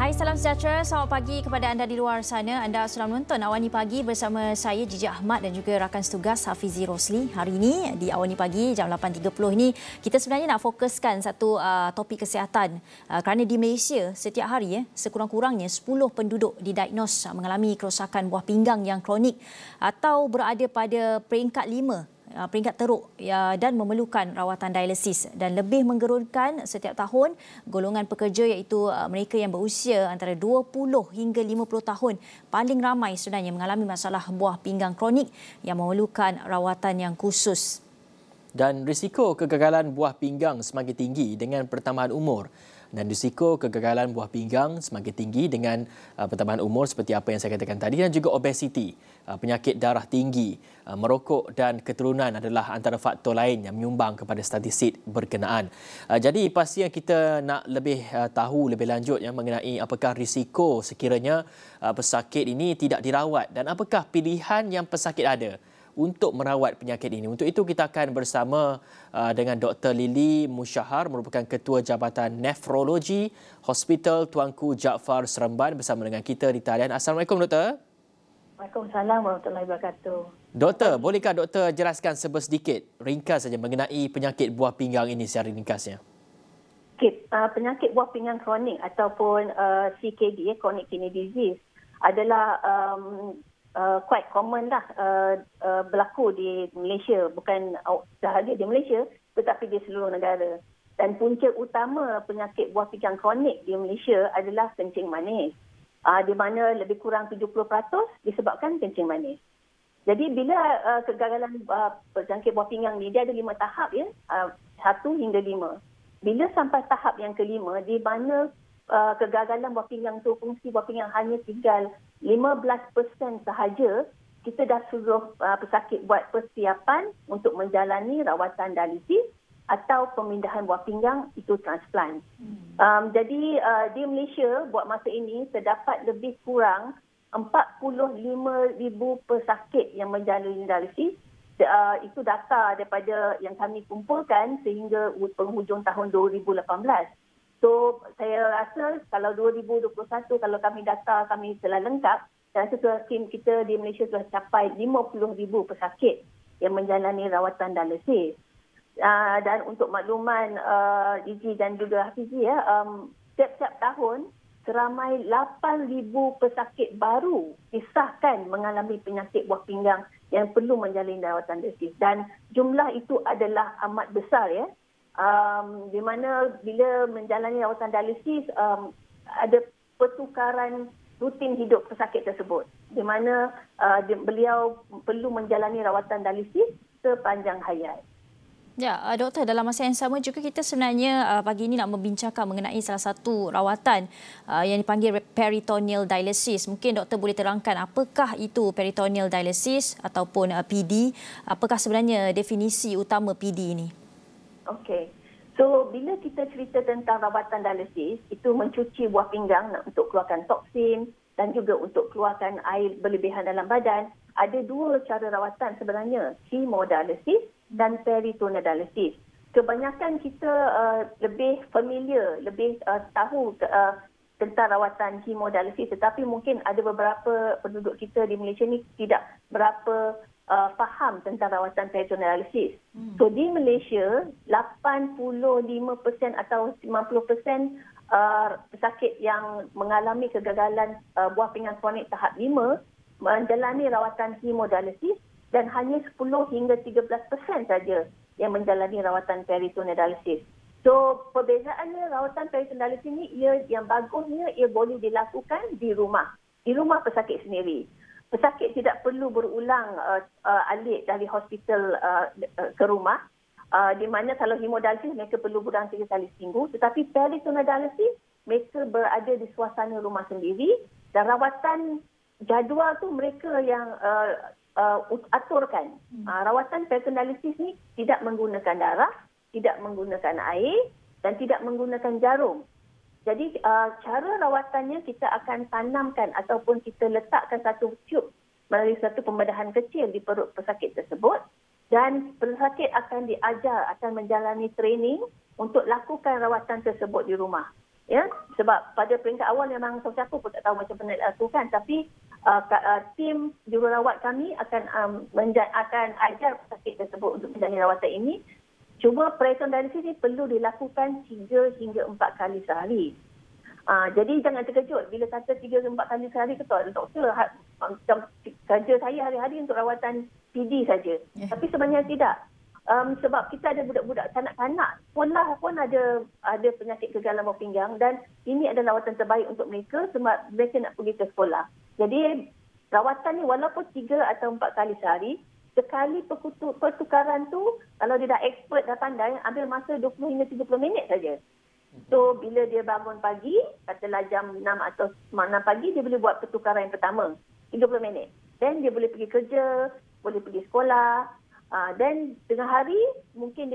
Hai, salam sejahtera. Selamat pagi kepada anda di luar sana. Anda sedang menonton Awani Pagi bersama saya Jiji Ahmad dan juga rakan setugas Hafizi Rosli. Hari ini di Awani Pagi jam 8.30 ini kita sebenarnya nak fokuskan satu topik kesihatan. Kerana di Malaysia setiap hari sekurang-kurangnya 10 penduduk didiagnos mengalami kerosakan buah pinggang yang kronik atau berada pada peringkat 5. Peringkat teruk dan memerlukan rawatan dialisis, dan lebih menggerunkan setiap tahun golongan pekerja iaitu mereka yang berusia antara 20 hingga 50 tahun paling ramai sebenarnya mengalami masalah buah pinggang kronik yang memerlukan rawatan yang khusus. Dan risiko kegagalan buah pinggang semakin tinggi dengan pertambahan umur. Dan risiko kegagalan buah pinggang semakin tinggi dengan pertambahan umur seperti apa yang saya katakan tadi, dan juga obesiti, penyakit darah tinggi, merokok dan keturunan adalah antara faktor lain yang menyumbang kepada statistik berkenaan. Jadi pastinya kita nak lebih tahu lebih lanjut mengenai apakah risiko sekiranya pesakit ini tidak dirawat dan apakah pilihan yang pesakit ada untuk merawat penyakit ini. Untuk itu kita akan bersama dengan Dr. Lily Musyahar, merupakan Ketua Jabatan Nefrologi Hospital Tuanku Jaafar Seremban, bersama dengan kita di talian. Assalamualaikum, Doktor. Waalaikumsalam warahmatullahi wabarakatuh. Doktor, bolehkah Doktor jelaskan sedikit ringkas saja mengenai penyakit buah pinggang ini secara ringkasnya? Okay. Penyakit buah pinggang kronik ataupun CKD, chronic kidney disease, adalah quite common lah berlaku di Malaysia, bukan sahaja di Malaysia tetapi di seluruh negara. Dan punca utama penyakit buah pinggang kronik di Malaysia adalah kencing manis, di mana lebih kurang 70% disebabkan kencing manis. Jadi bila kegagalan penyakit buah pinggang ni, dia ada 5 tahap 1 hingga 5. Bila sampai tahap yang kelima, di mana kegagalan buah pinggang tu, fungsi buah pinggang hanya tinggal 15% sahaja, kita dah suruh pesakit buat persiapan untuk menjalani rawatan dialisis atau pemindahan buah pinggang, itu transplant. Jadi di Malaysia buat masa ini terdapat lebih kurang 45,000 pesakit yang menjalani dialisis. Itu data daripada yang kami kumpulkan sehingga penghujung tahun 2018. So, saya rasa kalau 2021, kalau data kami telah lengkap, dan tim kita di Malaysia telah capai 50,000 pesakit yang menjalani rawatan dialisis. Dan untuk makluman Gigi dan juga Hafizi, setiap tahun seramai 8,000 pesakit baru disahkan mengalami penyakit buah pinggang yang perlu menjalani rawatan dialisis. Dan jumlah itu adalah amat besar di mana bila menjalani rawatan dialisis ada pertukaran rutin hidup pesakit tersebut, di mana beliau perlu menjalani rawatan dialisis sepanjang hayat. Ya, Doktor, dalam masa yang sama juga kita sebenarnya pagi ini nak membincangkan mengenai salah satu rawatan yang dipanggil peritoneal dialysis. Mungkin Doktor boleh terangkan apakah itu peritoneal dialysis ataupun PD? Apakah sebenarnya definisi utama PD ini? Okey. So, bila kita cerita tentang rawatan dialisis, itu mencuci buah pinggang untuk keluarkan toksin dan juga untuk keluarkan air berlebihan dalam badan. Ada 2 cara rawatan sebenarnya, hemodialisis dan peritoneal dialisis. Kebanyakan kita lebih familiar, lebih tahu tentang rawatan hemodialisis, tetapi mungkin ada beberapa penduduk kita di Malaysia ni tidak berapa faham tentang rawatan peritoneal dialisis. So di Malaysia, 85% atau 90% pesakit yang mengalami kegagalan buah pinggang kronik tahap 5 menjalani rawatan hemodialisis, dan hanya 10 hingga 13% saja yang menjalani rawatan peritoneal dialisis. So perbezaannya, rawatan peritoneal dialisis ni yang bagusnya ia boleh dilakukan di rumah pesakit sendiri. Pesakit tidak perlu berulang alik dari hospital ke rumah, di mana kalau hemodialisis mereka perlu berulang 3 kali seminggu, tetapi peritoneal dialisis mereka berada di suasana rumah sendiri, dan rawatan jadual tu mereka yang aturkan. Rawatan peritoneal dialisis ni tidak menggunakan darah, tidak menggunakan air dan tidak menggunakan jarum. Jadi cara rawatannya, kita akan tanamkan ataupun kita letakkan satu tube melalui satu pembedahan kecil di perut pesakit tersebut, dan pesakit akan diajar, akan menjalani training untuk lakukan rawatan tersebut di rumah. Ya, sebab pada peringkat awal memang siapa pun tak tahu macam mana nak lakukan, tapi tim jururawat kami akan ajar pesakit tersebut untuk menjalani rawatan ini. Cuma perikatan dialisis ini perlu dilakukan 3 hingga 4 kali sehari. Jadi jangan terkejut bila kata 3 hingga 4 kali sehari, kata doktor macam kerja saya hari-hari untuk rawatan PD saja. Tapi sebenarnya tidak. Sebab kita ada budak-budak kanak-kanak sekolah pun ada penyakit kegalan buah pinggang, dan ini adalah rawatan terbaik untuk mereka sebab mereka nak pergi ke sekolah. Jadi rawatan ni walaupun 3 atau 4 kali sehari, sekali pertukaran tu kalau dia dah expert, dah pandai, ambil masa 20 hingga 30 minit saja. So bila dia bangun pagi, katalah jam 6 atau 6 pagi, dia boleh buat pertukaran yang pertama 30 minit. Then dia boleh pergi kerja, boleh pergi sekolah. Dan tengah hari mungkin dia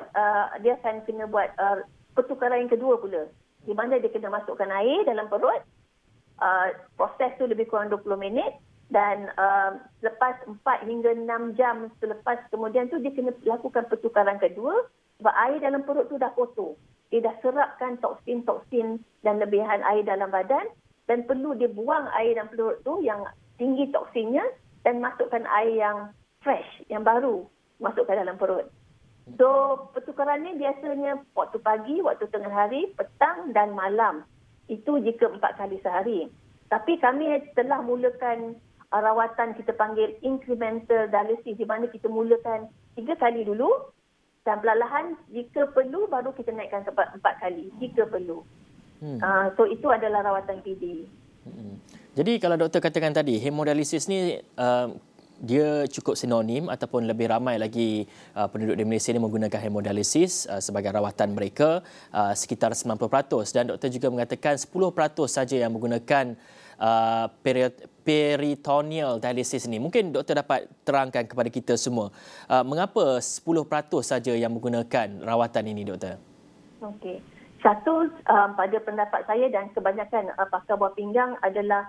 akan kena buat pertukaran yang kedua pula, di mana dia kena masukkan air dalam perut. Proses tu lebih kurang 20 minit, dan lepas 4 hingga 6 jam selepas kemudian tu dia kena lakukan pertukaran kedua, sebab air dalam perut tu dah kotor. Dia dah serapkan toksin-toksin dan lebihan air dalam badan, dan perlu dia buang air dalam perut tu yang tinggi toksinnya dan masukkan air yang fresh, yang baru, masukkan dalam perut. So, pertukaran ni biasanya waktu pagi, waktu tengah hari, petang dan malam. Itu jika 4 kali sehari. Tapi kami telah mulakan rawatan kita panggil incremental dialysis, di mana kita mulakan 3 kali dulu, dan perlahan jika perlu baru kita naikkan ke 4 kali jika perlu. So, itu adalah rawatan PD. Jadi kalau doktor katakan tadi, hemodialisis ni dia cukup sinonim ataupun lebih ramai lagi penduduk di Malaysia ini menggunakan hemodialisis sebagai rawatan mereka, sekitar 90%, dan doktor juga mengatakan 10% saja yang menggunakan peritoneal dialysis ini. Mungkin doktor dapat terangkan kepada kita semua mengapa 10% saja yang menggunakan rawatan ini, doktor? Okey. Satu, pada pendapat saya dan kebanyakan pakar buah pinggang adalah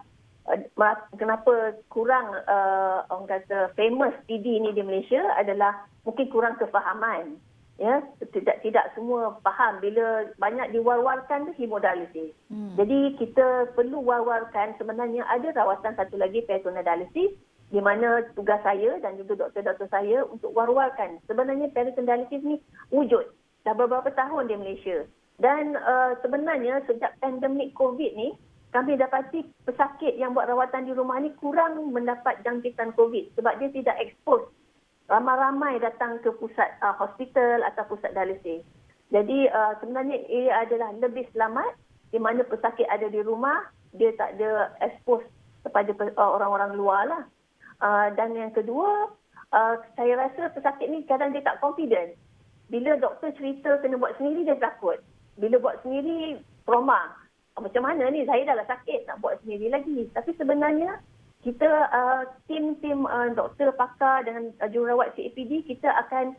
kenapa kurang orang kata famous PD ni di Malaysia adalah mungkin kurang kefahaman. Ya, tidak semua faham bila banyak diwar-warkan tu hemodialisis. Jadi kita perlu war-warkan sebenarnya ada rawatan satu lagi, peritoneal dialysis, di mana tugas saya dan juga doktor-doktor saya untuk war-warkan sebenarnya peritoneal dialysis ni wujud dah beberapa tahun di Malaysia. Dan sebenarnya sejak pandemik COVID ni, kami dapati pesakit yang buat rawatan di rumah ni kurang mendapat jangkitan COVID sebab dia tidak expose. Ramai-ramai datang ke pusat hospital atau pusat dialisis. Jadi sebenarnya ia adalah lebih selamat di mana pesakit ada di rumah, dia tak ada expose kepada orang-orang luar lah. Dan yang kedua, saya rasa pesakit ni kadang dia tak confident. Bila doktor cerita kena buat sendiri, dia takut. Bila buat sendiri, trauma. Macam mana ni, saya dah lah sakit, nak buat sendiri lagi. Tapi sebenarnya, kita tim-tim doktor, pakar dengan jururawat CAPD, kita akan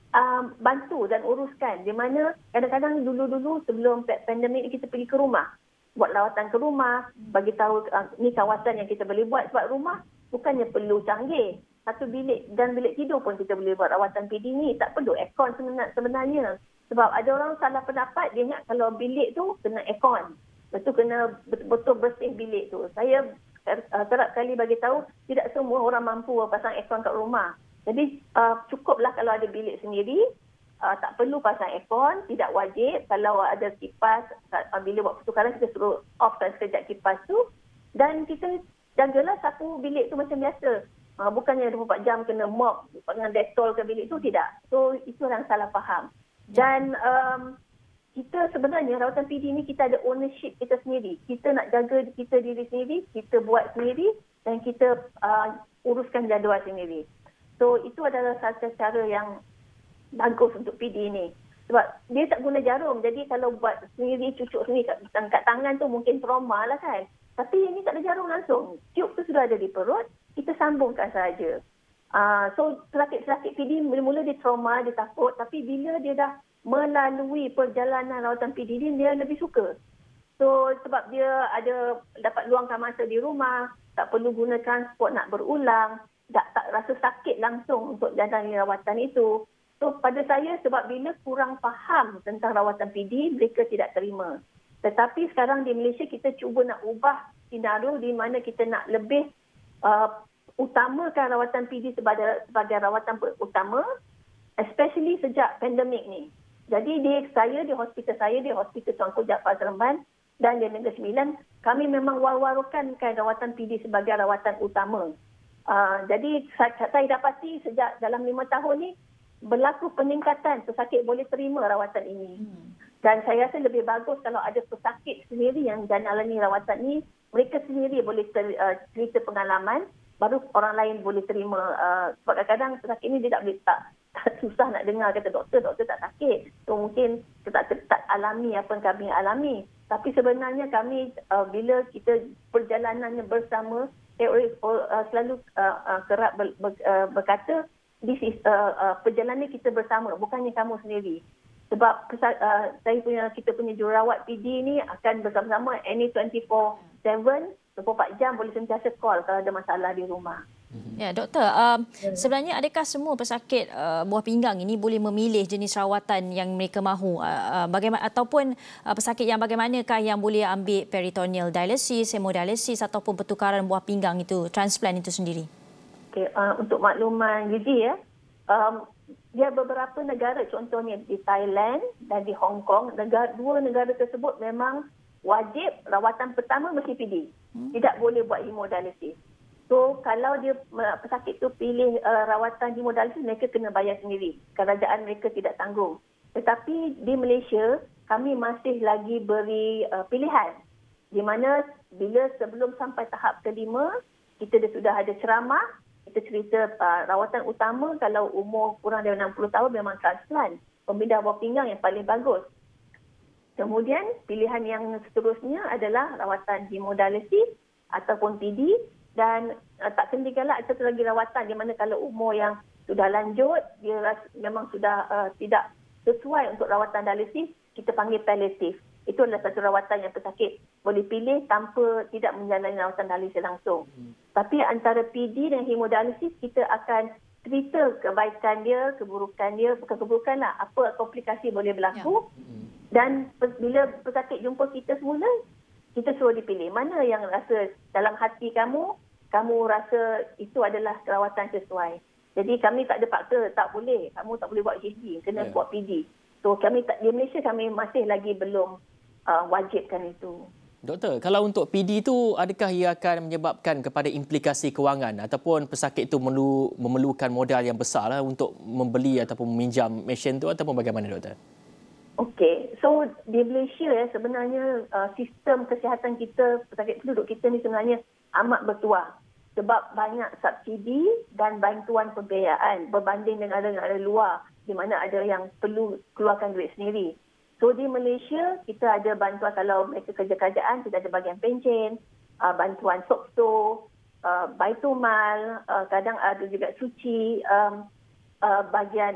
bantu dan uruskan. Di mana kadang-kadang dulu-dulu sebelum pandemik ni kita pergi ke rumah. Buat lawatan ke rumah, bagi tahu ni kawasan yang kita boleh buat. Sebab rumah bukannya perlu canggih. Satu bilik dan bilik tidur pun kita boleh buat rawatan PD ni. Tak perlu aircon sebenarnya. Sebab ada orang salah pendapat, dia ingat kalau bilik tu kena aircon. Betul kena betul bersih bilik tu. Saya kerap kali bagi tahu tidak semua orang mampu pasang aircon kat rumah. Jadi cukuplah kalau ada bilik sendiri, tak perlu pasang aircon, tidak wajib. Kalau ada kipas, bila buat pertukaran kita suruh offkan sekejap kipas tu, dan kita jagalah sapu bilik tu macam biasa. Bukannya 24 jam kena mop dengan Dettol ke bilik tu, tidak. So itu orang salah faham. Dan kita sebenarnya rawatan PD ni kita ada ownership kita sendiri. Kita nak jaga kita diri sendiri, kita buat sendiri dan kita uruskan jadual sendiri. So itu adalah satu cara yang bagus untuk PD ni. Sebab dia tak guna jarum. Jadi kalau buat sendiri, cucuk sendiri kat tangan tu mungkin trauma lah kan. Tapi ini tak ada jarum langsung. Tube tu sudah ada di perut, kita sambungkan sahaja. So pesakit-pesakit PD mula-mula dia trauma, dia takut. Tapi bila dia dah melalui perjalanan rawatan PD ni, dia lebih suka. So sebab dia ada dapat luangkan masa di rumah, tak perlu guna transport nak berulang, tak rasa sakit langsung untuk jalani rawatan itu. So pada saya sebab bila kurang faham tentang rawatan PD, mereka tidak terima. Tetapi sekarang di Malaysia kita cuba nak ubah senario di mana kita nak lebih utamakan rawatan PD sebagai rawatan utama, especially sejak pandemik ni. Jadi di hospital Tuanku Jaafar Seremban dan di Negeri Sembilan, kami memang war-warukan rawatan PD sebagai rawatan utama. Jadi saya dapati sejak dalam 5 tahun ni berlaku peningkatan pesakit boleh terima rawatan ini. Dan saya rasa lebih bagus kalau ada pesakit sendiri yang jalani rawatan ni, mereka sendiri boleh cerita pengalaman, baru orang lain boleh terima. Sebab kadang-kadang pesakit ni dia tak susah nak dengar kata doktor tak sakit. So mungkin tak alami apa yang kami alami. Tapi sebenarnya kami bila kita perjalanannya bersama, selalu kerap berkata, this is perjalanan kita bersama, bukannya kamu sendiri. Sebab kita punya jururawat PD ni akan bersama-sama any 24/7, 24 jam boleh sentiasa call kalau ada masalah di rumah. Ya, doktor, sebenarnya adakah semua pesakit buah pinggang ini boleh memilih jenis rawatan yang mereka mahu? Bagaimana ataupun pesakit yang bagaimanakah yang boleh ambil peritoneal dialysis, hemodialisis ataupun pertukaran buah pinggang itu, transplant itu sendiri? Okay, untuk makluman Gigi ya, dia beberapa negara, contohnya di Thailand dan di Hong Kong, dua negara tersebut memang wajib rawatan pertama mesti PD. Tidak boleh buat hemodialisis. So kalau pesakit tu pilih rawatan hemodialisis, mereka kena bayar sendiri. Kerajaan mereka tidak tanggung. Tetapi di Malaysia, kami masih lagi beri pilihan. Di mana bila sebelum sampai tahap kelima, kita sudah ada ceramah, kita cerita rawatan utama kalau umur kurang dari 60 tahun memang transplant, pembindah buah pinggang yang paling bagus. Kemudian pilihan yang seterusnya adalah rawatan hemodialisis ataupun PD, dan tak ketinggalan satu lagi rawatan di mana kalau umur yang sudah lanjut, dia memang sudah tidak sesuai untuk rawatan dialisis, kita panggil palliatif. Itu adalah satu rawatan yang pesakit boleh pilih tanpa tidak menjalani rawatan dialisis langsung. Tapi antara PD dan hemodialisis, kita akan cerita kebaikan dia, keburukan dia, bukan keburukan lah, apa komplikasi boleh berlaku. Dan bila pesakit jumpa kita semula, kita suruh dipilih mana yang rasa dalam hati kamu rasa itu adalah rawatan sesuai. Jadi kami tak ada paksa, tak boleh, kamu tak boleh buat HSG, kena buat PD. So di Malaysia kami masih lagi belum wajibkan itu. Doktor, kalau untuk PD itu, adakah ia akan menyebabkan kepada implikasi kewangan ataupun pesakit itu memerlukan modal yang besar lah untuk membeli ataupun meminjam mesin itu, ataupun bagaimana, doktor? Okey, so di Malaysia sebenarnya sistem kesihatan kita, pesakit penduduk kita ni sebenarnya amat bertuah. Sebab banyak subsidi dan bantuan pembiayaan berbanding dengan negara luar di mana ada yang perlu keluarkan duit sendiri. So di Malaysia kita ada bantuan kalau mereka kerja kerajaan, kita ada bagian pencen, bantuan SOKSO, Baitumal, kadang ada juga suci, bagian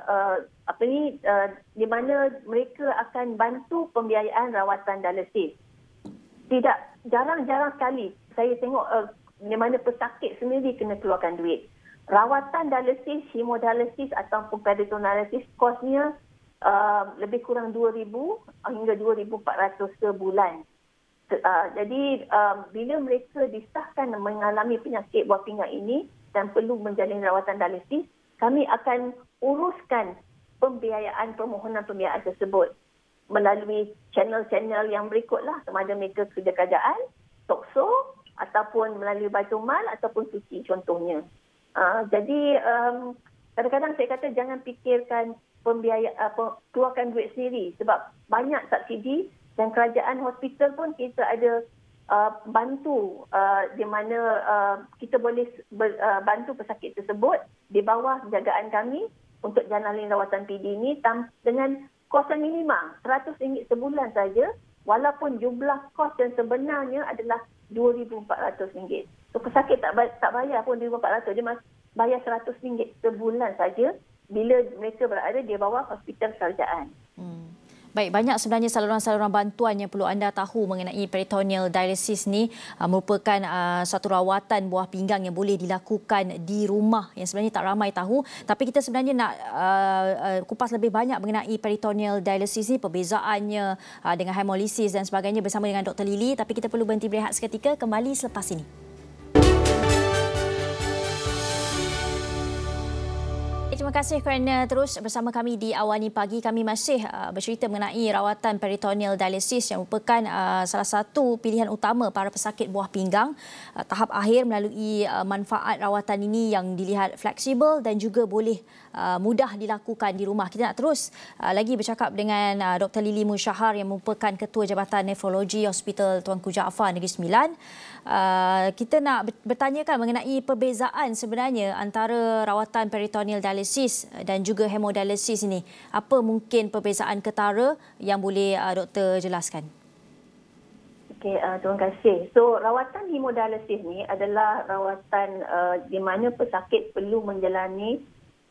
di mana mereka akan bantu pembiayaan rawatan dialisis. Jarang-jarang sekali saya tengok di mana pesakit sendiri kena keluarkan duit. Rawatan dialisis, hemodialisis ataupun peritoneal dialisis kosnya lebih kurang 2,000 hingga 2,400 sebulan. Jadi bila mereka disahkan mengalami penyakit buah pinggang ini dan perlu menjalani rawatan dialisis, kami akan uruskan permohonan pembiayaan tersebut melalui channel-channel yang berikutlah, sama ada mereka kerja kerajaan, SOKSO, ataupun melalui Baitumal ataupun suci contohnya. Jadi kadang-kadang saya kata jangan fikirkan keluarkan duit sendiri sebab banyak subsidi dan kerajaan hospital pun kita ada bantu di mana kita boleh bantu pesakit tersebut di bawah jagaan kami untuk jalani rawatan PD ini dengan kos yang minima RM100 sebulan saja, walaupun jumlah kos yang sebenarnya adalah RM2,400. So pesakit tak bayar pun RM2,400, dia bayar RM100 sebulan saja bila mereka berada di bawah hospital kerajaan. Baik, banyak sebenarnya saluran-saluran bantuan yang perlu anda tahu mengenai peritoneal dialysis ni. Merupakan satu rawatan buah pinggang yang boleh dilakukan di rumah yang sebenarnya tak ramai tahu. Tapi kita sebenarnya nak kupas lebih banyak mengenai peritoneal dialysis ni, perbezaannya dengan hemolisis dan sebagainya bersama dengan Dr. Lily. Tapi kita perlu berhenti berehat seketika, kembali selepas ini. Terima kasih kerana terus bersama kami di Awani Pagi. Kami masih bercerita mengenai rawatan peritoneal dialysis yang merupakan salah satu pilihan utama para pesakit buah pinggang. Tahap akhir melalui manfaat rawatan ini yang dilihat fleksibel dan juga boleh mudah dilakukan di rumah. Kita nak terus lagi bercakap dengan Dr. Lily Musyahar yang merupakan Ketua Jabatan Nefrologi Hospital Tuanku Jaafar Negeri Sembilan. Kita nak bertanyakan mengenai perbezaan sebenarnya antara rawatan peritoneal dialysis dan juga hemodialisis ini. Apa mungkin perbezaan ketara yang boleh doktor jelaskan? Okey, terima kasih. So, rawatan hemodialisis ni adalah rawatan di mana pesakit perlu menjalani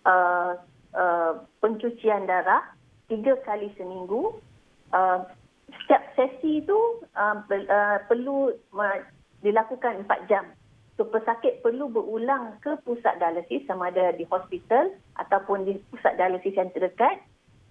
pencucian darah 3 kali seminggu. Setiap sesi itu perlu dilakukan 4 jam. So, pesakit perlu berulang ke pusat dialisis sama ada di hospital ataupun di pusat dialisis yang terdekat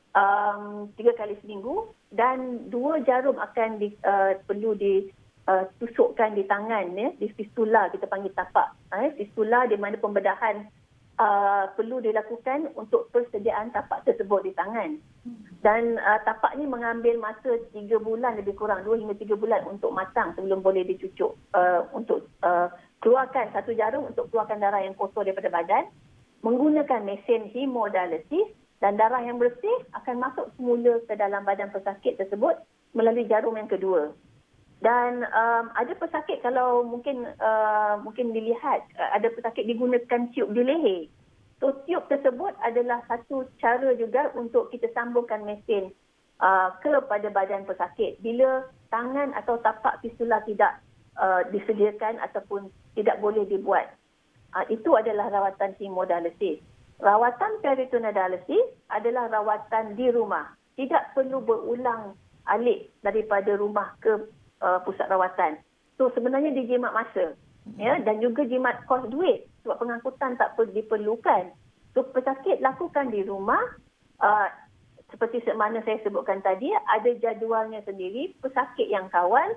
3 kali seminggu, dan 2 jarum akan perlu ditusukkan di tangan, ya, di fistula, kita panggil tapak. Fistula di mana pembedahan perlu dilakukan untuk persediaan tapak tersebut di tangan. Dan tapak ni mengambil masa 3 bulan lebih kurang, 2 hingga 3 bulan untuk matang sebelum boleh dicucuk untuk keluarkan 1 jarum untuk keluarkan darah yang kotor daripada badan. Menggunakan mesin hemodialisis, dan darah yang bersih akan masuk semula ke dalam badan pesakit tersebut melalui jarum yang kedua. Dan ada pesakit kalau mungkin dilihat, ada pesakit digunakan tiub di leher. So, tiub tersebut adalah satu cara juga untuk kita sambungkan mesin kepada badan pesakit bila tangan atau tapak fistula tidak disediakan ataupun tidak boleh dibuat. Itu adalah rawatan hemodialisis. Rawatan peritoneal dialysis adalah rawatan di rumah. Tidak perlu berulang alik daripada rumah ke pusat rawatan. So, sebenarnya dijimat masa, ya, dan juga jimat kos duit sebab pengangkutan tak diperlukan. So, pesakit lakukan di rumah. Seperti mana saya sebutkan tadi, ada jadualnya sendiri. Pesakit yang kawal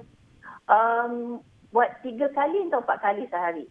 buat 3 kali atau 4 kali sehari.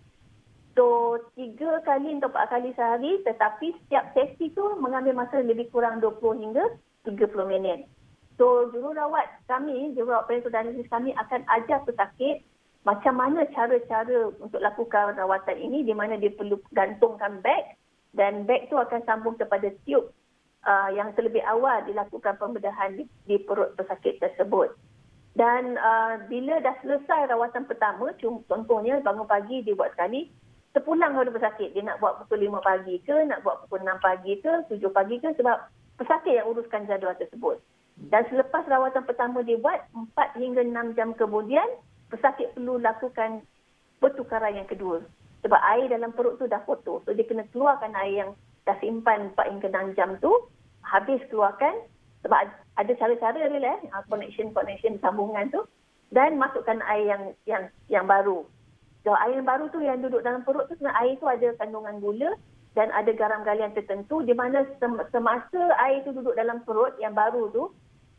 So, 3 kali atau 4 kali sehari, tetapi setiap sesi tu mengambil masa lebih kurang 20 hingga 30 minit. So, jururawat kami, jururawat peritoneal dialysis kami akan ajar pesakit macam mana cara-cara untuk lakukan rawatan ini, di mana dia perlu gantungkan beg, dan beg tu akan sambung kepada tiub yang terlebih awal dilakukan pembedahan di perut pesakit tersebut. Dan bila dah selesai rawatan pertama, contohnya bangun pagi dia buat sekali, sepulang kepada pesakit, dia nak buat pukul 5 pagi ke, nak buat pukul 6 pagi ke, 7 pagi ke, sebab pesakit yang uruskan jadual tersebut. Dan selepas rawatan pertama dia buat, 4 hingga 6 jam kemudian, pesakit perlu lakukan pertukaran yang kedua. Sebab air dalam perut tu dah kotor. So, dia kena keluarkan air yang dah simpan 4 hingga 6 jam tu, habis keluarkan, sebab ada cara-cara dia connection sambungan tu, dan masukkan air yang baru. So, air yang baru tu yang duduk dalam perut tu, sebenarnya air tu ada kandungan gula dan ada garam galian tertentu, di mana semasa air tu duduk dalam perut yang baru tu,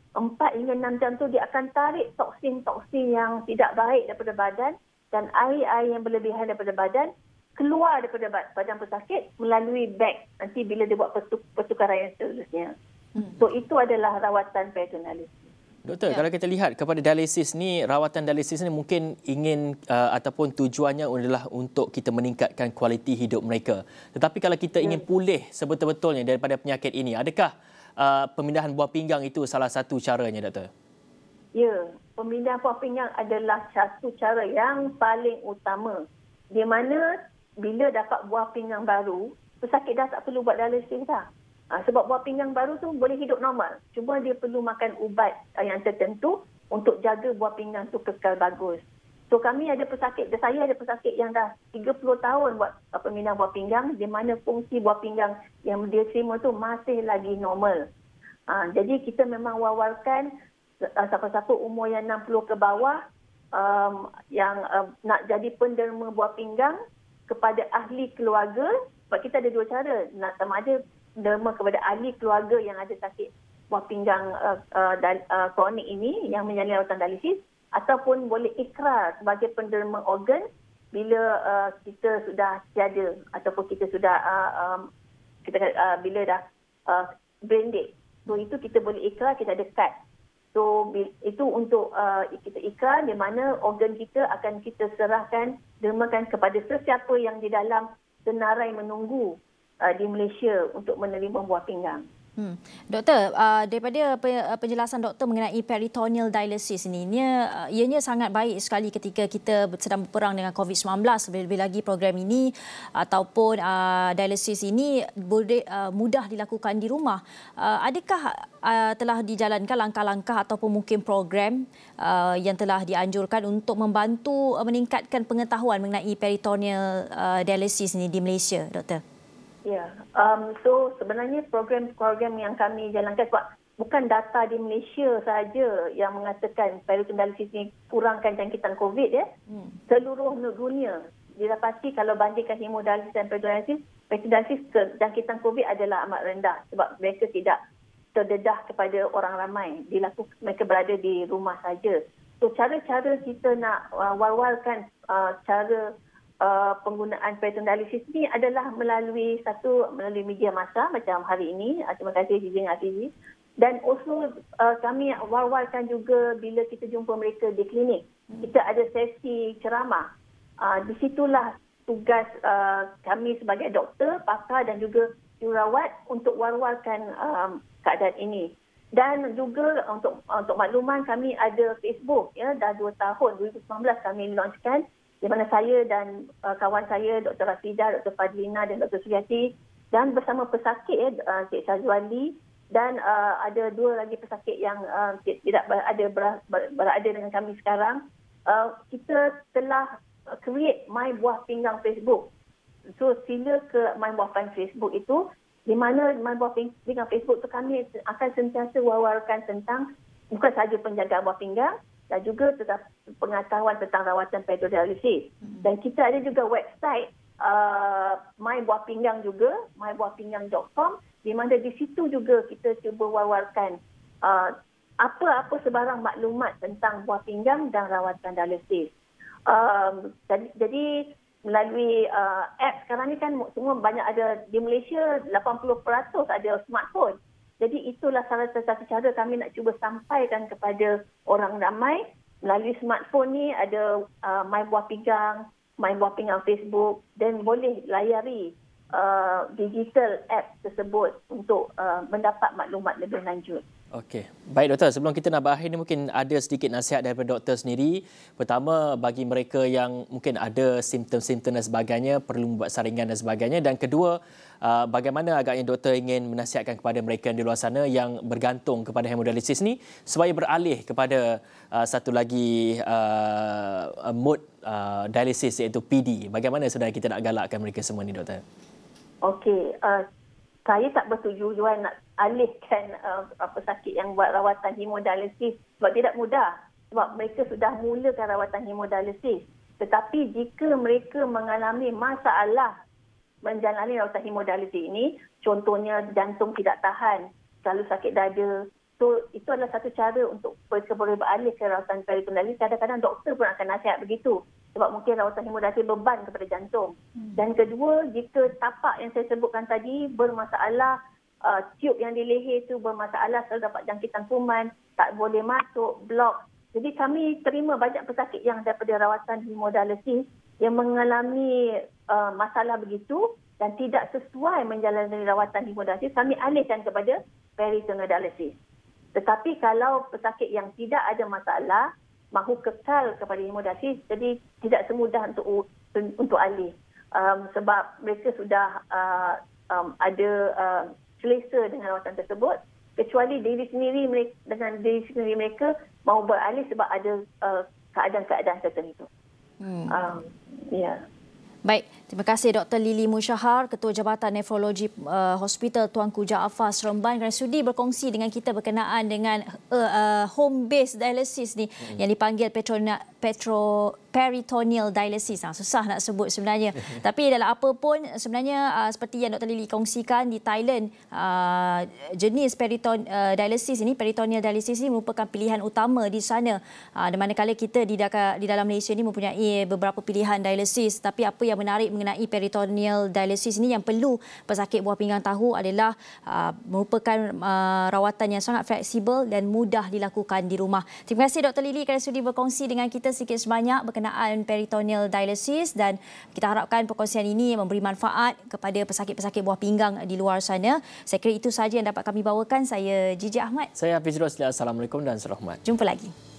4 hingga 6 jam tu dia akan tarik toksin-toksin yang tidak baik daripada badan dan air-air yang berlebihan daripada badan keluar daripada badan pesakit melalui beg nanti bila dia buat pertukaran yang seterusnya. So, itu adalah rawatan peritoneal. Doktor, kalau kita lihat kepada dialisis ni, rawatan dialisis ni mungkin ingin ataupun tujuannya adalah untuk kita meningkatkan kualiti hidup mereka. Tetapi kalau kita ingin pulih sebetul-betulnya daripada penyakit ini, adakah pemindahan buah pinggang itu salah satu caranya, doktor? Ya, pemindahan buah pinggang adalah satu cara yang paling utama. Di mana bila dapat buah pinggang baru, pesakit dah tak perlu buat dialisis dah. Sebab buah pinggang baru tu boleh hidup normal. Cuma dia perlu makan ubat yang tertentu untuk jaga buah pinggang tu kekal bagus. So, saya ada pesakit yang dah 30 tahun buat pemindahan buah pinggang, di mana fungsi buah pinggang yang dia terima tu masih lagi normal. Jadi kita memang war-warkan siapa-siapa umur yang 60 ke bawah yang nak jadi penderma buah pinggang kepada ahli keluarga. Sebab kita ada dua cara, nak sama ada derma kepada ahli keluarga yang ada sakit buah pinggang kronik ini yang menjalani rawatan dialisis, ataupun boleh ikrar sebagai penderma organ bila kita sudah tiada ataupun kita sudah bila dah brain dead. So itu kita boleh ikrar, kita ada kad. So itu untuk kita ikrar di mana organ kita akan kita serahkan, dermakan kepada sesiapa yang di dalam senarai menunggu di Malaysia untuk menerima buah pinggang. Doktor, daripada penjelasan doktor mengenai peritoneal dialysis ini, ianya sangat baik sekali ketika kita sedang berperang dengan COVID-19. Lebih-lebih lagi program ini ataupun dialysis ini boleh mudah dilakukan di rumah. Adakah telah dijalankan langkah-langkah ataupun mungkin program yang telah dianjurkan untuk membantu meningkatkan pengetahuan mengenai peritoneal dialysis ini di Malaysia, doktor? Ya, so sebenarnya program-program yang kami jalankan, sebab bukan data di Malaysia sahaja yang mengatakan peritoneal dialysis ini kurangkan jangkitan COVID ya. Seluruh dunia didapati kalau bandingkan hemodialisis dan peritoneal dialysis jangkitan COVID adalah amat rendah sebab mereka tidak terdedah kepada orang ramai. Mereka berada di rumah saja. So cara-cara kita nak war-warkan cara penggunaan peritoneal dialysis ini adalah melalui media massa macam hari ini. Terima kasih Jijing Azizi. Dan also kami war-warkan juga bila kita jumpa mereka di klinik. Kita ada sesi ceramah. Di situlah tugas kami sebagai doktor, pakar dan juga jururawat untuk war-warkan keadaan ini. Dan juga untuk makluman, kami ada Facebook ya, dah 2 tahun 2019 kami launchkan, di mana saya dan kawan saya Dr. Rafidah, Dr. Fadlina dan Dr. Suriati dan bersama pesakit Cik Syazwali dan ada 2 lagi pesakit yang tidak berada dengan kami sekarang. Kita telah create My Buah Pinggang Facebook. So sila ke My Buah Pinggang Facebook itu, di mana My Buah Pinggang Facebook itu kami akan sentiasa wawarkan tentang bukan sahaja penjagaan buah pinggang dan juga tetap pengetahuan tentang rawatan peritoneal dialysis. Dan kita ada juga website My Buah Pinggang juga, mybuahpinggang.com, di mana di situ juga kita cuba wawarkan apa-apa sebarang maklumat tentang buah pinggang dan rawatan dialysis. Jadi melalui app sekarang ni kan semua banyak ada di Malaysia, 80% ada smartphone. Jadi itulah salah satu cara kami nak cuba sampaikan kepada orang ramai melalui smartphone ni. Ada My Buah Pinggang, My Buah Pinggang Facebook, dan boleh layari digital app tersebut untuk mendapat maklumat lebih lanjut. Okey. Baik doktor, sebelum kita nak berakhir ni mungkin ada sedikit nasihat daripada doktor sendiri. Pertama, bagi mereka yang mungkin ada simptom-simptom dan sebagainya, perlu membuat saringan dan sebagainya. Dan kedua, bagaimana agaknya doktor ingin menasihatkan kepada mereka di luar sana yang bergantung kepada hemodialisis ni supaya beralih kepada satu lagi mode dialisis iaitu PD. Bagaimana sebenarnya kita nak galakkan mereka semua ni doktor? Okey, saya tak bertujuan nak alihkan pesakit yang buat rawatan hemodialisis sebab tidak mudah. Sebab mereka sudah mulakan rawatan hemodialisis. Tetapi jika mereka mengalami masalah menjalani rawatan hemodialisis ini, contohnya jantung tidak tahan, selalu sakit dada, so itu adalah satu cara untuk mereka boleh beralih ke rawatan peritoneal dialysis. Kadang-kadang doktor pun akan nasihat begitu. Sebab mungkin rawatan hemodialisis beban kepada jantung. Dan kedua, jika tapak yang saya sebutkan tadi bermasalah, tube yang di leher itu bermasalah, selalu dapat jangkitan kuman, tak boleh masuk, blok. Jadi kami terima banyak pesakit yang daripada rawatan hemodialisis yang mengalami masalah begitu dan tidak sesuai menjalani rawatan hemodialisis, kami alihkan kepada peritoneal dialysis. Tetapi kalau pesakit yang tidak ada masalah, mahu kekal kepada hemodialisis, jadi tidak semudah untuk alih. Sebab mereka sudah ada selesa dengan rawatan tersebut, kecuali diri sendiri mereka mahu beralih sebab ada keadaan-keadaan tertentu. Ya. Baik, terima kasih Dr. Lily Musyahar, Ketua Jabatan Nefrologi Hospital Tuanku Jaafar Seremban, kerana sudi berkongsi dengan kita berkenaan dengan home based dialysis ni yang dipanggil peritoneal dialysis. Susah nak sebut sebenarnya. Tapi dalam apa pun sebenarnya seperti yang Dr. Lily kongsikan di Thailand, jenis peritoneal dialysis ini merupakan pilihan utama di sana. Dan manakala kita di dalam Malaysia ini mempunyai beberapa pilihan dialysis, tapi apa yang menarik mengenai peritoneal dialysis ini yang perlu pesakit buah pinggang tahu adalah merupakan rawatan yang sangat fleksibel dan mudah dilakukan di rumah. Terima kasih Dr. Lily kerana sudi berkongsi dengan kita sedikit sebanyak berkenaan peritoneal dialysis, dan kita harapkan perkongsian ini memberi manfaat kepada pesakit-pesakit buah pinggang di luar sana. Saya kira itu sahaja yang dapat kami bawakan. Saya Gigi Ahmad. Saya Hafiz Rosli. Assalamualaikum dan salam hormat. Jumpa lagi.